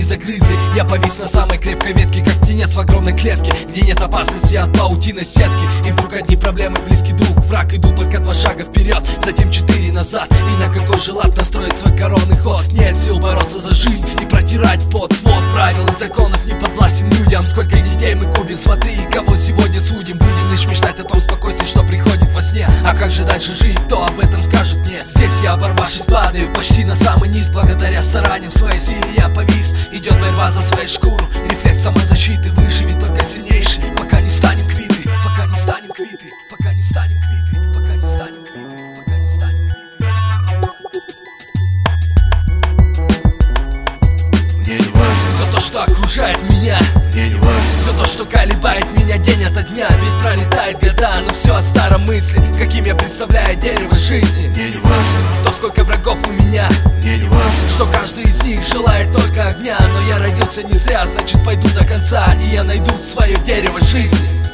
загрызли. Я повис на самой крепкой ветке, как птенец в огромной клетке, где нет опасности от паутины сетки. И вдруг одни проблемы, близкий друг, враг. Идут только 2 шага вперед, затем 4 назад. И на какой же лад настроить свой коронный ход? Нет сил бороться за жизнь и протирать пот. Свод правил и законов не подвластен людям. Сколько детей мы губим, смотри, кого сегодня судим. Будем лишь мечтать о том спокойствии, что приходит во сне. А как же дальше жить, кто об этом скажет мне? Здесь я, оборвавшись, падаю почти на самый низ. Благодаря стараниям своей силе я повис. Идет борьба за свою шкуру, рефлекс самозащиты. Выживет только сильнейший, пока не станем квиты. Пока не станем квиты, пока не станем квиты, пока не станем квиты, пока не станем квиты. Мне не важно все то, что окружает меня. Мне не важно все то, что колебает меня день ото дня. Ведь пролетает года, но все о старом мысли, каким я представляю дерево жизни. Мне не важно то, сколько врагов у меня. Мне не важно что каждый из них желает только огня. Но я родился не зря, значит пойду до конца, и я найду свое дерево жизни.